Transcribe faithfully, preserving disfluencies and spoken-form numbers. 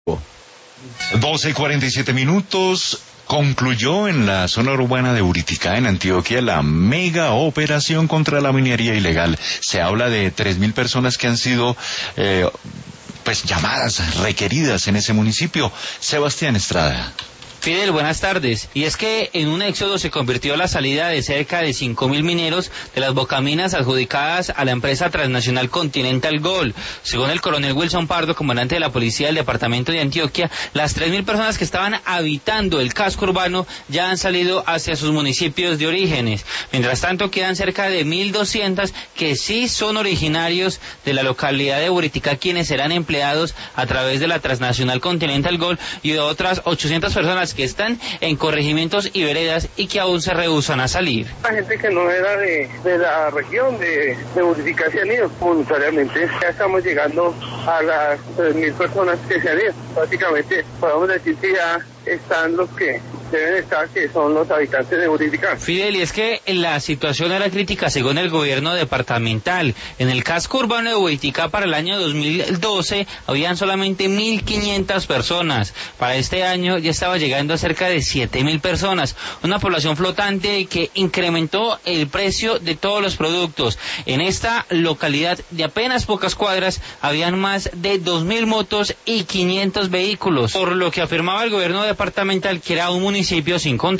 doce y cuarenta y siete minutos. Concluyó en la zona urbana de Uriticá, en Antioquia, la mega operación contra la minería ilegal. Se habla de tres mil personas que han sido eh, pues llamadas, requeridas en ese municipio. Sebastián Estrada. Fidel, buenas tardes. Y es que en un éxodo se convirtió la salida de cerca de cinco mil mineros de las bocaminas adjudicadas a la empresa transnacional Continental Gold. Según el coronel Wilson Pardo, comandante de la policía del departamento de Antioquia, las tres mil personas que estaban habitando el casco urbano ya han salido hacia sus municipios de orígenes. Mientras tanto, quedan cerca de mil doscientos que sí son originarios de la localidad de Uriticá, quienes serán empleados a través de la transnacional Continental Gold, y de otras ochocientas personas que están en corregimientos y veredas y que aún se rehúsan a salir. La gente que no era de, de la región de, de Uriticá se han ido voluntariamente. Ya estamos llegando a las tres mil personas que se han ido. Básicamente podemos decir que ya están los que deben estar, que son los habitantes de Uriticá. Fidel, y es que la situación era crítica según el gobierno departamental. En el casco urbano de Uriticá para el año dos mil doce habían solamente mil quinientas personas. Para este año ya estaba llegando a cerca de siete mil personas. Una población flotante que incrementó el precio de todos los productos. En esta localidad de apenas pocas cuadras habían más de dos mil motos y quinientos vehículos, por lo que afirmaba el gobierno departamental que era un municipio sin control.